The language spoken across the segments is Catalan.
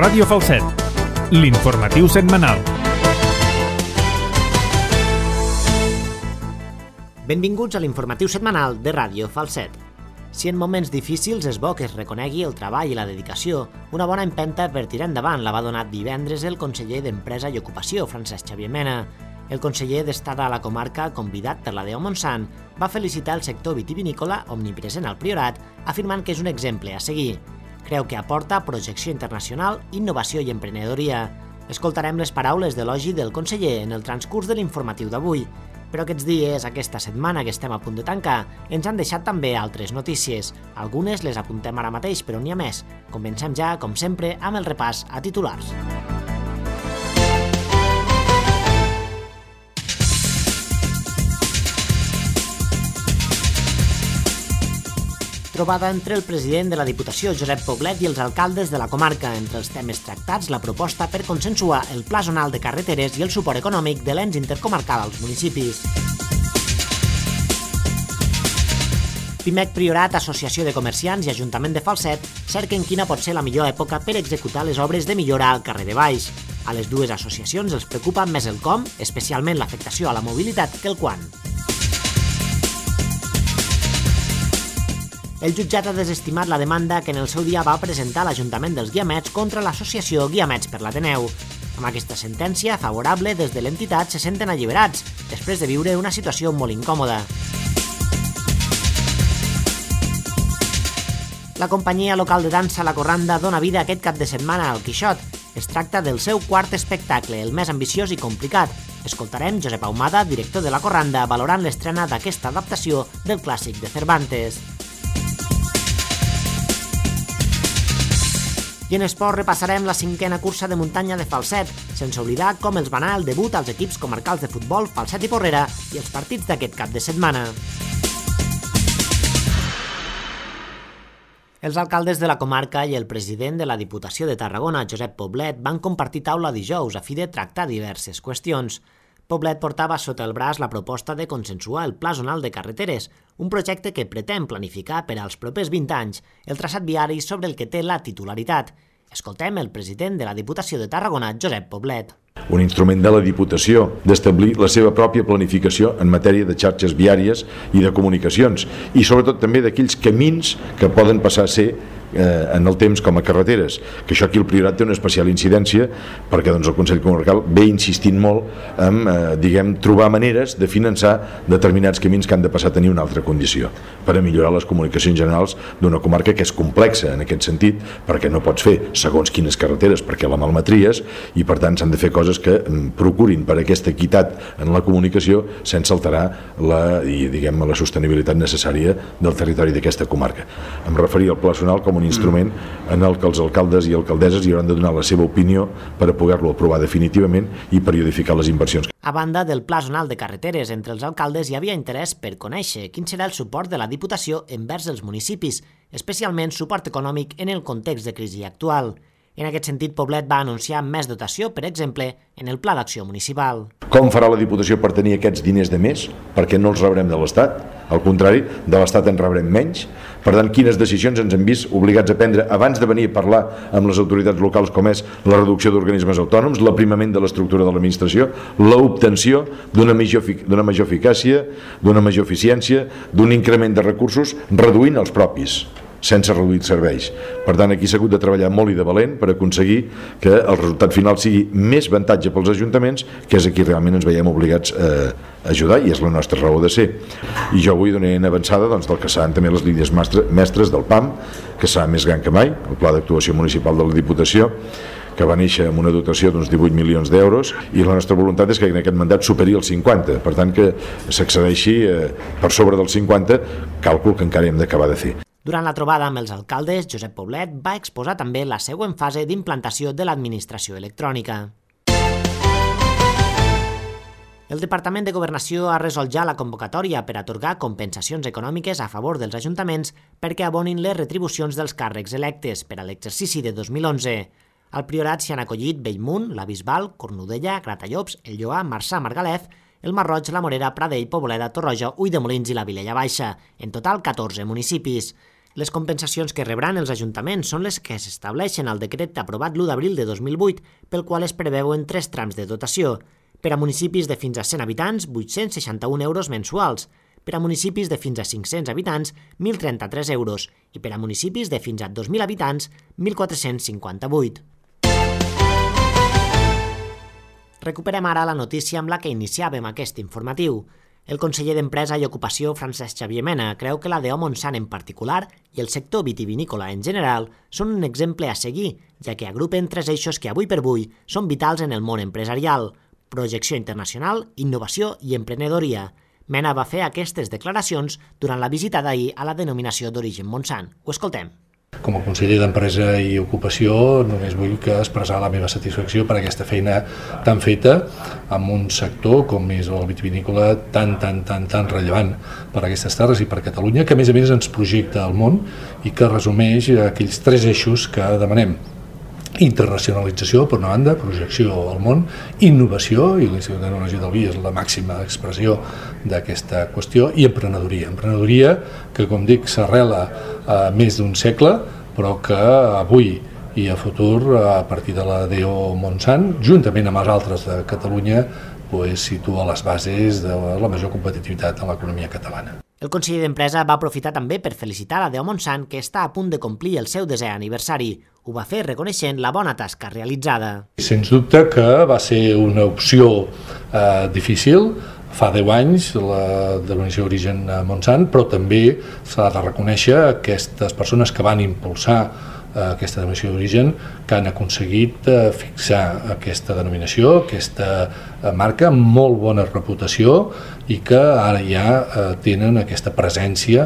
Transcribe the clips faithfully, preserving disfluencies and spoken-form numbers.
Ràdio Falset, l'informatiu setmanal. Benvinguts a l'informatiu setmanal de Ràdio Falset. Si en moments difícils és bo que es reconegui el treball i la dedicació, una bona empenta per tirar endavant la va donar divendres el conseller d'Empresa i Ocupació, Francesc Xavier Mena. El conseller d'Estada a la comarca, convidat per la D E O Montsant, va felicitar el sector vitivinícola omnipresent al Priorat, afirmant que és un exemple a seguir. Creu que aporta projecció internacional, innovació i emprenedoria. Escoltarem les paraules d'elogi del conseller en el transcurs de l'informatiu d'avui. Però aquests dies, aquesta setmana que estem a punt de tancar, ens han deixat també altres notícies. Algunes les apuntem ara mateix, però n'hi ha més. Comencem ja, com sempre, amb el repàs a titulars. Trobada entre el president de la Diputació, Josep Poblet, i els alcaldes de la comarca. Entre els temes tractats, la proposta per consensuar el Pla Zonal de Carreteres i el suport econòmic de l'ens intercomarcal als municipis. Pimec Priorat, Associació de Comerciants i Ajuntament de Falset cerquen quina pot ser la millor època per executar les obres de millora al carrer de Baix. A les dues associacions els preocupa més el com, especialment l'afectació a la mobilitat, que el quan. El jutjat ha desestimat la demanda que en el seu dia va presentar l'Ajuntament dels Guiamets contra l'associació Guiamets per l'Ateneu. Amb aquesta sentència favorable, des de l'entitat se senten alliberats, després de viure una situació molt incòmoda. La companyia local de dansa La Corranda dona vida aquest cap de setmana al Quixot. Es tracta del seu quart espectacle, el més ambiciós i complicat. Escoltarem Josep Ahumada, director de La Corranda, valorant l'estrena d'aquesta adaptació del clàssic de Cervantes. I en esport repassarem la cinquena cursa de muntanya de Falset, sense oblidar com els va anar el debut als equips comarcals de futbol Falset i Porrera i els partits d'aquest cap de setmana. Els alcaldes de la comarca i el president de la Diputació de Tarragona, Josep Poblet, van compartir taula dijous a fi de tractar diverses qüestions. Poblet portava sota el braç la proposta de consensuar el Pla Zonal de Carreteres, un projecte que pretén planificar per als propers vint anys el traçat viari sobre el que té la titularitat. Escoltem el president de la Diputació de Tarragona, Josep Poblet. Un instrument de la Diputació d'establir la seva pròpia planificació en matèria de xarxes viàries i de comunicacions i sobretot també d'aquells camins que poden passar a ser eh, en el temps com a carreteres, que això aquí el Priorat té una especial incidència perquè doncs, el Consell Comarcal ve insistint molt en eh, diguem, trobar maneres de finançar determinats camins que han de passar a tenir una altra condició per a millorar les comunicacions generals d'una comarca que és complexa en aquest sentit perquè no pots fer segons quines carreteres perquè la malmetries i per tant s'han de fer coses que procurin per aquesta equitat en la comunicació sense alterar la, i, diguem, la sostenibilitat necessària del territori d'aquesta comarca. Em referia al Pla Zonal com un instrument en el que els alcaldes i alcaldesses hi hauran de donar la seva opinió per a poder-lo aprovar definitivament i periodificar les inversions. A banda del Pla Zonal de Carreteres, entre els alcaldes hi havia interès per conèixer quin serà el suport de la Diputació envers els municipis, especialment suport econòmic en el context de crisi actual. En aquest sentit, Poblet va anunciar més dotació, per exemple, en el Pla d'Acció Municipal. Com farà la Diputació per tenir aquests diners de més? Perquè no els rebrem de l'Estat. Al contrari, de l'Estat en rebrem menys. Per tant, quines decisions ens hem vist obligats a prendre abans de venir a parlar amb les autoritats locals, com és la reducció d'organismes autònoms, l'aprimament de l'estructura de l'administració, l'obtenció d'una major, d'una major eficàcia, d'una major eficiència, d'un increment de recursos, reduint els propis, sense reduir serveis. Per tant, aquí s'ha hagut de treballar molt i de valent per aconseguir que el resultat final sigui més avantatge pels ajuntaments, que és aquí realment ens veiem obligats a ajudar i és la nostra raó de ser. I jo avui donaré en avançada doncs, del que seran també les línies mestres del P A M, que serà més gran que mai, el Pla d'Actuació Municipal de la Diputació, que va néixer amb una dotació d'uns divuit milions d'euros i la nostra voluntat és que en aquest mandat superi els cinquanta, per tant que s'accedeixi eh, per sobre dels cinquanta, càlcul que encara hem d'acabar de fer. Durant la trobada amb els alcaldes, Josep Poblet va exposar també la següent fase d'implantació de l'administració electrònica. El Departament de Governació ha resolt ja la convocatòria per atorgar compensacions econòmiques a favor dels ajuntaments perquè abonin les retribucions dels càrrecs electes per a l'exercici de dos mil onze. Al Priorat s'hi han acollit Bellmunt, la Bisbal, Cornudella, Gratallops, el Lloar, Marçà, Margalef, el Masroig, la Morera, Pradell, Poboleda, Torroja, Ulldemolins i la Vilella Baixa, en total catorze municipis. Les compensacions que rebran els ajuntaments són les que s'estableixen al decret aprovat l'u d'abril de dos mil vuit, pel qual es preveuen tres trams de dotació. Per a municipis de fins a cent habitants, vuit-cents seixanta-un euros mensuals. Per a municipis de fins a cinc-cents habitants, mil trenta-tres euros. I per a municipis de fins a dos mil habitants, mil quatre-cents cinquanta-vuit. Recuperem ara la notícia amb la que iniciàvem aquest informatiu. El conseller d'Empresa i Ocupació, Francesc Xavier Mena, creu que la D O Montsant en particular i el sector vitivinícola en general són un exemple a seguir, ja que agrupen tres eixos que avui per avui són vitals en el món empresarial: projecció internacional, innovació i emprenedoria. Mena va fer aquestes declaracions durant la visita d'ahir a la denominació d'origen Montsant. Ho escoltem. Com a conseller d'Empresa i Ocupació només vull que expressar la meva satisfacció per aquesta feina tan feta amb un sector com és el vitivinícola tan, tan, tan, tan rellevant per a aquestes terres i per a Catalunya, que a més a més ens projecta al món i que resumeix aquells tres eixos que demanem. Internacionalització, per una banda, projecció al món, innovació, i l'Institut de Tecnologia del Vi és la màxima expressió d'aquesta qüestió, i emprenedoria. Emprenedoria que, com dic, s'arrela a més d'un segle, però que avui i a futur, a partir de la D O Montsant, juntament amb els altres de Catalunya, pues, situa les bases de la major competitivitat en l'economia catalana. El conseller d'Empresa va aprofitar també per felicitar la D O Montsant, que està a punt de complir el seu desè aniversari. Ho va fer reconeixent la bona tasca realitzada. Sens dubte que va ser una opció eh, difícil. Fa deu anys la denominació d'origen Montsant, però també s'ha de reconèixer aquestes persones que van impulsar eh, aquesta denominació d'origen, que han aconseguit eh, fixar aquesta denominació, aquesta eh, marca amb molt bona reputació i que ara ja eh, tenen aquesta presència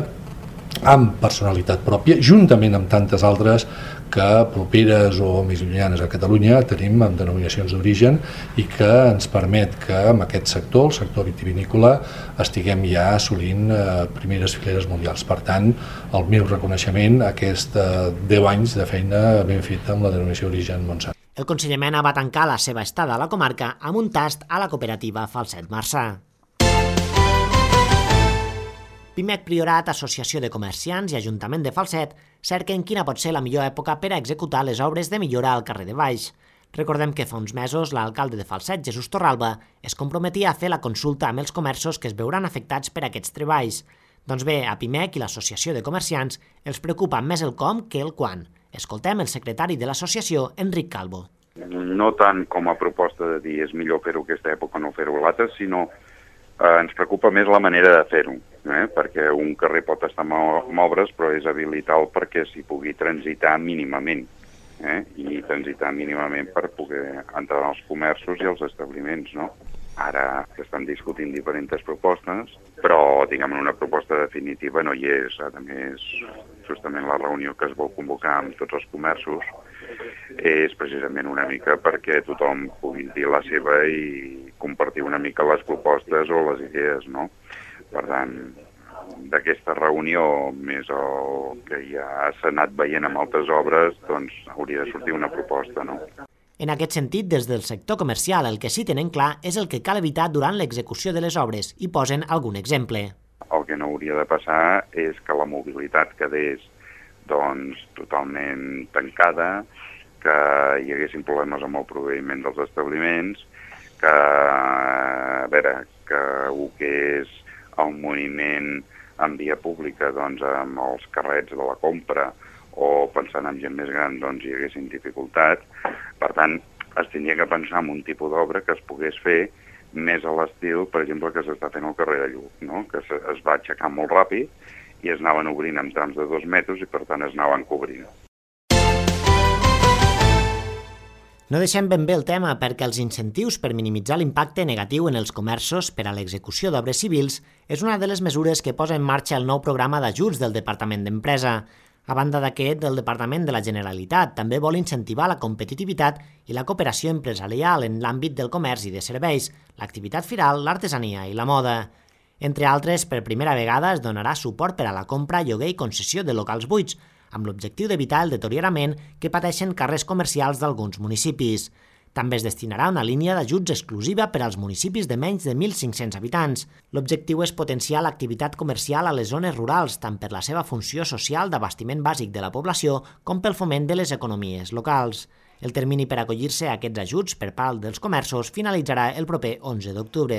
amb personalitat pròpia, juntament amb tantes altres que properes o més llunyanes a Catalunya tenim amb denominacions d'origen i que ens permet que amb aquest sector, el sector vitivinícola, estiguem ja assolint eh, primeres fileres mundials. Per tant, el meu reconeixement a aquests eh, deu anys de feina ben feta amb la denominació d'origen Montsant. El conseller Mena va tancar la seva estada a la comarca amb un tast a la cooperativa Falset Marçà. Pimec Priorat, Associació de Comerciants i Ajuntament de Falset cerquen quina pot ser la millor època per a executar les obres de millora al carrer de Baix. Recordem que fa uns mesos l'alcalde de Falset, Jesús Torralba, es comprometia a fer la consulta amb els comerços que es veuran afectats per aquests treballs. Doncs bé, a Pimec i l'Associació de Comerciants els preocupa més el com que el quan. Escoltem el secretari de l'associació, Enric Calvo. No tant com a proposta de dir és millor fer-ho aquesta època o no fer-ho l'altra, sinó eh, ens preocupa més la manera de fer-ho. Eh? Perquè un carrer pot estar amb obres, però és habilital perquè s'hi pugui transitar mínimament, eh? I transitar mínimament per poder entrar als comerços i als establiments, no? Ara s'estan discutint diferents propostes, però, diguem, una proposta definitiva no hi és. A més, justament la reunió que es vol convocar amb tots els comerços és precisament una mica perquè tothom pugui dir la seva i compartir una mica les propostes o les idees, no? Per tant, d'aquesta reunió, més el que ja s'ha anat veient amb altres obres, doncs hauria de sortir una proposta, no? En aquest sentit, des del sector comercial, el que sí tenen clar és el que cal evitar durant l'execució de les obres i posen algun exemple. El que no hauria de passar és que la mobilitat quedés doncs, totalment tancada, que hi haguessin problemes amb el proveïment dels establiments, que, a veure, que el que és el moviment en via pública, doncs, amb els carrets de la compra o pensant en gent més gran, doncs hi haguessin dificultats. Per tant, es tindria que pensar en un tipus d'obra que es pogués fer més a l'estil, per exemple, que s'està fent al carrer de Lluc, no? Que es va aixecar molt ràpid i es anaven obrint en trams de dos metres i, per tant, es anaven cobrint. No deixem ben bé el tema perquè els incentius per minimitzar l'impacte negatiu en els comerços per a l'execució d'obres civils és una de les mesures que posa en marxa el nou programa d'ajuts del Departament d'Empresa. A banda d'aquest, el Departament de la Generalitat també vol incentivar la competitivitat i la cooperació empresarial en l'àmbit del comerç i de serveis, l'activitat firal, l'artesania i la moda. Entre altres, per primera vegada es donarà suport per a la compra, lloguer i concessió de locals buits, amb l'objectiu d'evitar el deteriorament que pateixen carrers comercials d'alguns municipis. També es destinarà una línia d'ajuts exclusiva per als municipis de menys de mil cinc-cents habitants. L'objectiu és potenciar l'activitat comercial a les zones rurals, tant per la seva funció social d'abastiment bàsic de la població com pel foment de les economies locals. El termini per acollir-se a aquests ajuts per part dels comerços finalitzarà el proper onze d'octubre.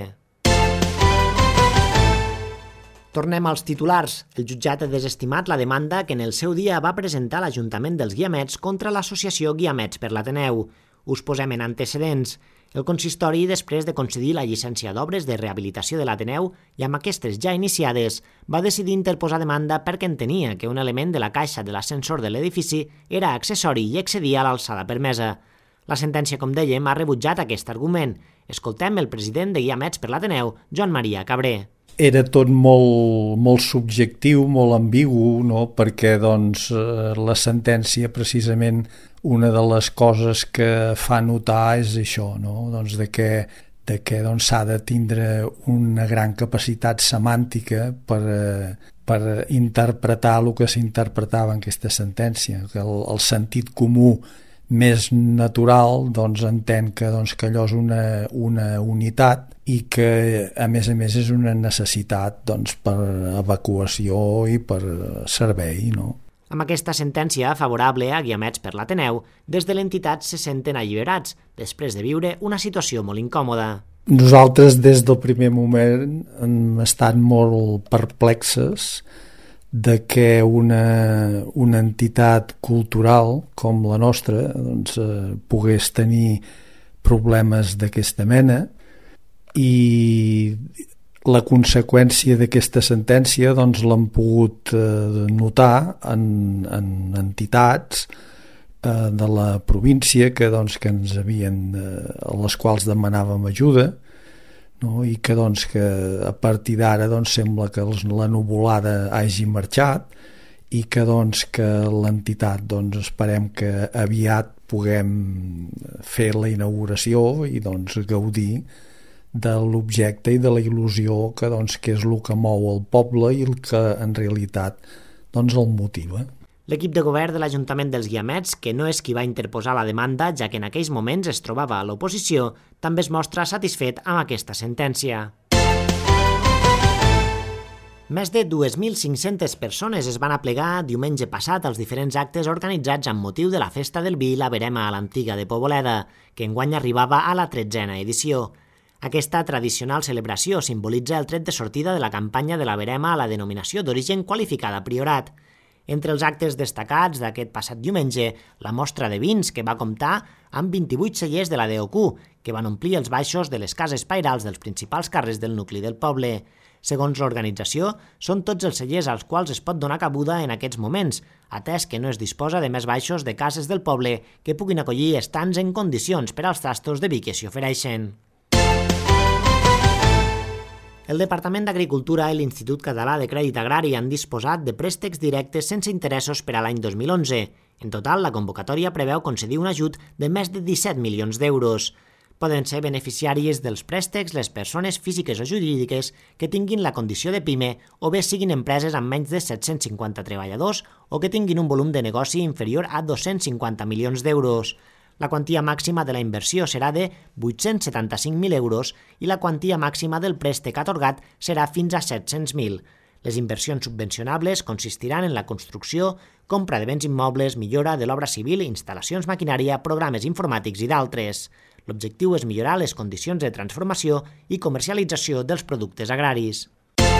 Tornem als titulars. El jutjat ha desestimat la demanda que en el seu dia va presentar l'Ajuntament dels Guiamets contra l'associació Guiamets per l'Ateneu. Us posem en antecedents. El consistori, després de concedir la llicència d'obres de rehabilitació de l'Ateneu i amb aquestes ja iniciades, va decidir interposar demanda perquè entenia que un element de la caixa de l'ascensor de l'edifici era accessori i excedia l'alçada permesa. La sentència, com dèiem, ha rebutjat aquest argument. Escoltem el president de Guiamets per l'Ateneu, Joan Maria Cabré. Era tot molt, molt subjectiu, molt ambigu, no? Perquè doncs, la sentència, precisament, una de les coses que fa notar és això, no? Doncs de que, de que doncs, s'ha de tindre una gran capacitat semàntica per, per interpretar el que s'interpretava en aquesta sentència, que el, el sentit comú més natural doncs, entén que, doncs, que allò és una, una unitat i que, a més a més, és una necessitat doncs, per evacuació i per servei, no? Amb aquesta sentència favorable a Guiamets per l'Ateneu, des de l'entitat se senten alliberats, després de viure una situació molt incòmoda. Nosaltres, des del primer moment, hem estat molt perplexes de que una, una entitat cultural com la nostra doncs, eh, pogués tenir problemes d'aquesta mena, i la conseqüència d'aquesta sentència doncs, l'hem pogut eh, notar en, en entitats eh, de la província que, doncs, que ens havien, eh, a les quals demanàvem ajuda, no? I que, doncs, que a partir d'ara doncs, sembla que la nuvolada hagi marxat i que, doncs, que l'entitat doncs, esperem que aviat puguem fer la inauguració i doncs, gaudir de l'objecte i de la il·lusió que, doncs, que és el que mou el poble i el que en realitat doncs, el motiva. L'equip de govern de l'Ajuntament dels Guiamets, que no és qui va interposar la demanda, ja que en aquells moments es trobava a l'oposició, també es mostra satisfet amb aquesta sentència. Més de dues mil cinc-centes persones es van aplegar diumenge passat als diferents actes organitzats amb motiu de la Festa del Vi i la Verema a l'Antiga de Poboleda, que enguany arribava a la tretzena edició. Aquesta tradicional celebració simbolitza el tret de sortida de la campanya de la Verema a la denominació d'origen qualificada Priorat. Entre els actes destacats d'aquest passat diumenge, la mostra de vins, que va comptar amb vint-i-vuit cellers de la D O Q, que van omplir els baixos de les cases pairals dels principals carrers del nucli del poble. Segons l'organització, són tots els cellers als quals es pot donar cabuda en aquests moments, atès que no es disposa de més baixos de cases del poble que puguin acollir estants en condicions per als tastos de vi que s'hi ofereixen. El Departament d'Agricultura i l'Institut Català de Crèdit Agrari han disposat de préstecs directes sense interessos per a l'any dos mil onze. En total, la convocatòria preveu concedir un ajut de més de disset milions d'euros. Poden ser beneficiàries dels préstecs les persones físiques o jurídiques que tinguin la condició de PIME o bé siguin empreses amb menys de set-cents cinquanta treballadors o que tinguin un volum de negoci inferior a dos-cents cinquanta milions d'euros. La quantia màxima de la inversió serà de vuit-cents setanta-cinc mil euros i la quantia màxima del préstec atorgat serà fins a set-cents mil. Les inversions subvencionables consistiran en la construcció, compra de béns immobles, millora de l'obra civil, instal·lacions maquinària, programes informàtics i d'altres. L'objectiu és millorar les condicions de transformació i comercialització dels productes agraris.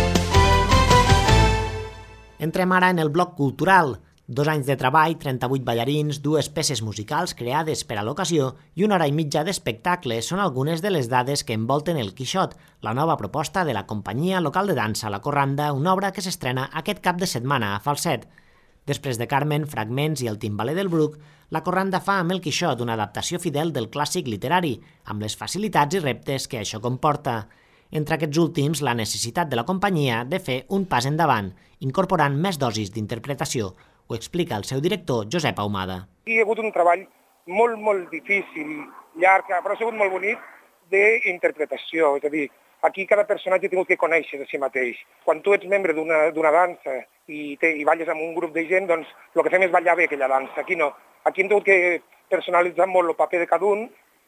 Entrem ara en el bloc cultural. Dos anys de treball, trenta-vuit ballarins, dues peces musicals creades per a l'ocasió i una hora i mitja d'espectacle són algunes de les dades que envolten el Quixot, la nova proposta de la companyia local de dansa La Corranda, una obra que s'estrena aquest cap de setmana a Falset. Després de Carmen, Fragments i El timbaler del Bruc, La Corranda fa amb el Quixot una adaptació fidel del clàssic literari, amb les facilitats i reptes que això comporta. Entre aquests últims, la necessitat de la companyia de fer un pas endavant, incorporant més dosis d'interpretació. Ho explica el seu director, Josep Ahumada. Hi ha hagut un treball molt, molt difícil, llarg, però ha sigut molt bonic, d'interpretació. És a dir, aquí cada personatge ha tingut que conèixer de si mateix. Quan tu ets membre d'una dansa i, te, i balles amb un grup de gent, doncs el que fem és ballar bé aquella dansa. Aquí no. Aquí hem tingut que personalitzar molt el paper de cada un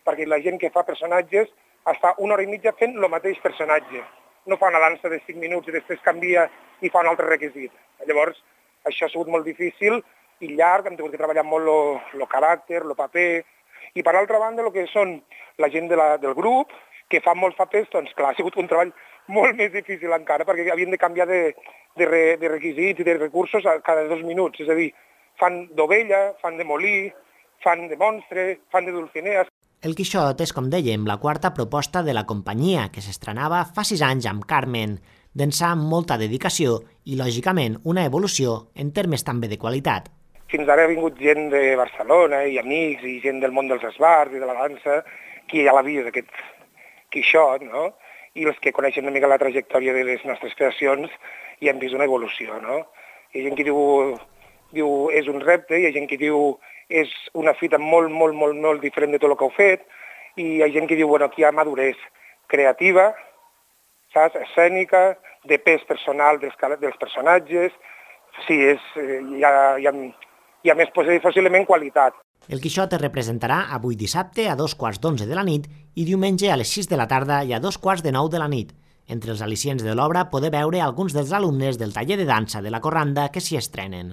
perquè la gent que fa personatges està una hora i mitja fent el mateix personatge. No fa una dansa de cinc minuts i després canvia i fa un altre requisit. Llavors, això ha sigut molt difícil i llarg, hem tingut que treballar molt el caràcter, el paper, i per altra banda, el que són la gent de la, del grup, que fan molts papers, doncs clar, ha sigut un treball molt més difícil encara, perquè havien de canviar de, de, re, de requisits i de recursos cada dos minuts, és a dir, fan d'ovella, fan de molí, fan de monstre, fan de Dulcinea. El Quixot és, com dèiem, la quarta proposta de la companyia, que s'estrenava fa sis anys amb Carmen, d'ençà amb molta dedicació i, lògicament, una evolució en termes també de qualitat. Fins ara ha vingut gent de Barcelona i amics i gent del món dels esbarts i de la dansa, que ja l'ha vist, aquest Quixot, no? I els que coneixen una mica la trajectòria de les nostres creacions i hem vist una evolució, no? Hi ha gent que diu, diu és un repte, hi ha gent que diu és una fita molt, molt, molt, molt diferent de tot el que heu fet, i hi ha gent que diu, bueno, aquí hi ha madurez creativa, saps? Escènica, de pes personal dels, dels personatges, sí, és, hi, ha, hi, ha, hi ha més possiblement qualitat. El Quixot es representarà avui dissabte a dos quarts d'onze de la nit i diumenge a les sis de la tarda i a dos quarts de nou de la nit. Entre els al·licients de l'obra podeu veure alguns dels alumnes del taller de dansa de la Corranda que s'hi estrenen.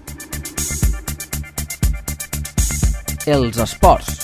Els esports.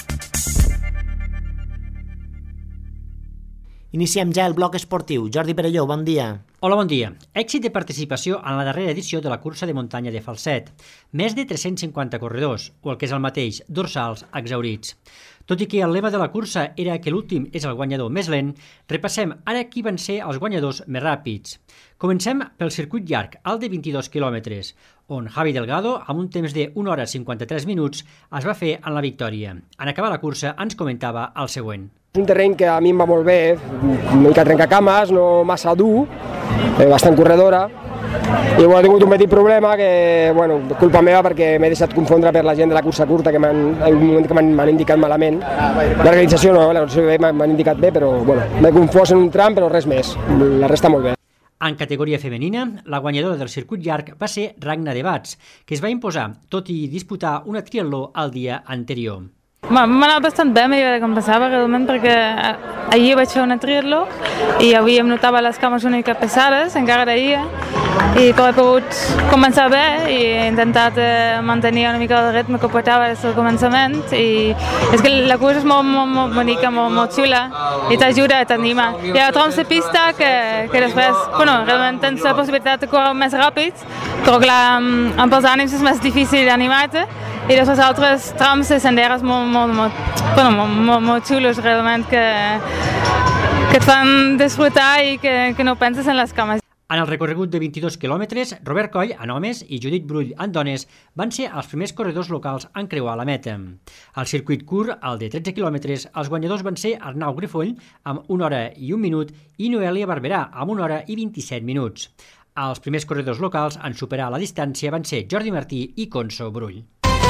Iniciem ja el bloc esportiu. Jordi Perelló, bon dia. Hola, bon dia. Èxit de participació en la darrera edició de la cursa de muntanya de Falset. Més de tres-cents cinquanta corredors, o el que és el mateix, dorsals exhaurits. Tot i que el lema de la cursa era que l'últim és el guanyador més lent, repassem ara qui van ser els guanyadors més ràpids. Comencem pel circuit llarg, el de vint-i-dos quilòmetres, on Javi Delgado, amb un temps de una hora cinquanta-tres minuts, es va fer en la victòria. En acabar la cursa ens comentava el següent. És un terreny que a mi em va molt bé, una mica trencacames, no massa dur, eh, bastant corredora, i bueno, he tingut un petit problema que, bueno, culpa meva perquè m'he deixat confondre per la gent de la cursa curta que m'han, en un moment que m'han indicat malament. L'organització no, l'organització m'han indicat bé, però bueno, m'he confós en un tram, però res més, la resta molt bé. En categoria femenina, la guanyadora del circuit llarg va ser Ragna de Bats, que es va imposar, tot i disputar una triatló el dia anterior. M'ha anat bastant bé a mesura que em passava, realment, perquè ahir vaig fer una triatló i avui em notava les cames una mica pesades, encara d'ahir, i però he pogut començar bé i he intentat eh, mantenir una mica el ritme que portava des del començament, i és que la cursa és molt, molt, molt bonica, molt, molt xula i t'ajuda, t'anima. Hi ha trams de pista que, que després, bueno, realment tens la possibilitat de córrer més ràpid, però clar, amb els ànims és més difícil d'animar-te, i després altres trams de senderes molt, molt, molt, bueno, molt, molt, molt xulos realment que, que et fan disfrutar i que, que no penses en les cames. En el recorregut de vint-i-dos quilòmetres, Robert Coll, en homes, i Judit Brull, en dones, van ser els primers corredors locals en creuar la meta. Al circuit curt, el de tretze quilòmetres, els guanyadors van ser Arnau Grifoll, amb una hora i un minut, i Noelia Barberà, amb una hora i vint-i-set minuts. Els primers corredors locals en superar la distància van ser Jordi Martí i Conso Brull.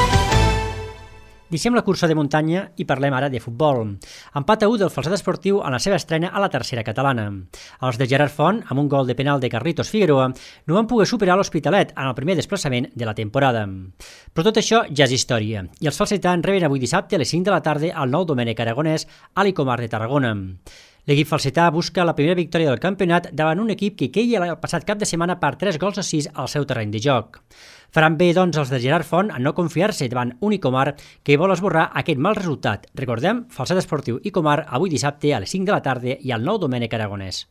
Deixem la cursa de muntanya i parlem ara de futbol. Empat a u del Falset Esportiu en la seva estrena a la tercera catalana. Els de Gerard Font, amb un gol de penal de Carlitos Figueroa, no van poder superar l'Hospitalet en el primer desplaçament de la temporada. Però tot això ja és història, i els falsetans reben avui dissabte a les cinc de la tarda al nou Domènec Aragonès a l'Icomar de Tarragona. L'equip falsetà busca la primera victòria del campionat davant un equip que queia el passat cap de setmana per tres gols a sis al seu terreny de joc. Faran bé, doncs, els de Gerard Font en no confiar-se davant un Icomar que vol esborrar aquest mal resultat. Recordem, Falset Esportiu Icomar avui dissabte a les cinc de la tarda i al nou Domènec Aragonès.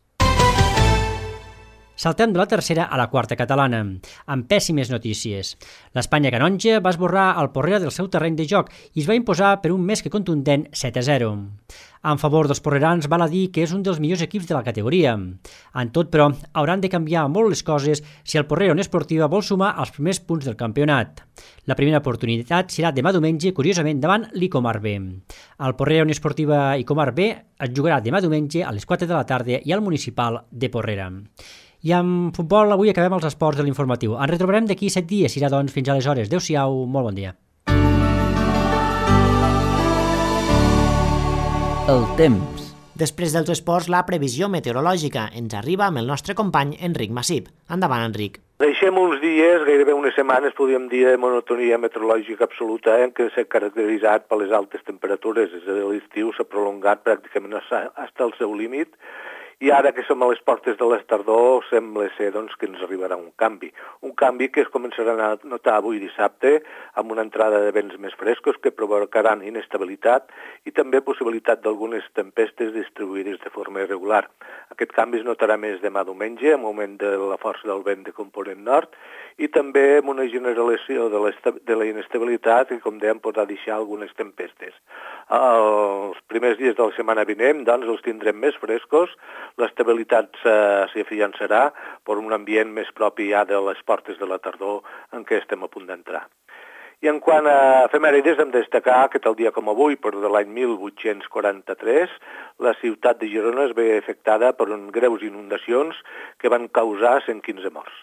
Saltem de la tercera a la quarta catalana, amb pèssimes notícies. L'Espanya Canonja va esborrar el Porrera del seu terreny de joc i es va imposar per un més que contundent set a zero. En favor dels porrerans val a dir que és un dels millors equips de la categoria. En tot, però, hauran de canviar molt les coses si el Porrera Unió Esportiva vol sumar els primers punts del campionat. La primera oportunitat serà demà diumenge, curiosament, davant l'Icomar B. El Porrera Unió Esportiva Icomar B es jugarà demà diumenge a les quatre de la tarda i al municipal de Porrera. I amb futbol avui acabem els esports de l'informatiu. Ens retrobarem d'aquí set dies. Serà, doncs, fins aleshores. Adéu-siau, molt bon dia. El temps. Després dels esports, la previsió meteorològica ens arriba amb el nostre company Enric Massip. Endavant, Enric. Deixem uns dies, gairebé unes setmanes, podríem dir, de monotonia meteorològica absoluta, en què s'ha caracteritzat per les altes temperatures. És a dir, l'estiu s'ha prolongat pràcticament fins al seu límit, i ara que som a les portes de la tardor sembla ser doncs, que ens arribarà un canvi. Un canvi que es començarà a notar avui dissabte amb una entrada de vents més frescos que provocaran inestabilitat i també possibilitat d'algunes tempestes distribuïdes de forma irregular. Aquest canvi es notarà més demà diumenge amb augment de la força del vent de component nord i també amb una generació de la inestabilitat que, com dèiem, podrà deixar algunes tempestes. Els primers dies de la setmana vinent doncs, els tindrem més frescos, l'estabilitat s'hi afiançarà per un ambient més propi ja de les portes de la tardor en què estem a punt d'entrar. I en quant a efemèrides, hem de destacar que tal dia com avui, per de l'any mil vuit-cents quaranta-tres, la ciutat de Girona es ve afectada per greus inundacions que van causar cent quinze morts.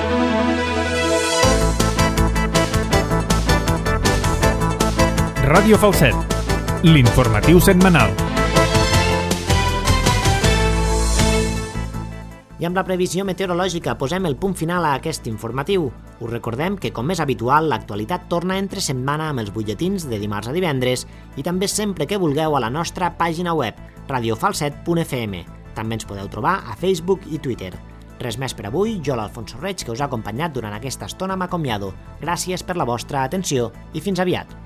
Ràdio Falset, l'informatiu setmanal. I amb la previsió meteorològica posem el punt final a aquest informatiu. Us recordem que, com és habitual, l'actualitat torna entre setmana amb els butlletins de dimarts a divendres i també sempre que vulgueu a la nostra pàgina web, radio falset punt f m. També ens podeu trobar a Facebook i Twitter. Res més per avui, jo l'Alfonso Reig, que us ha acompanyat durant aquesta estona, m'acomiado. Gràcies per la vostra atenció i fins aviat.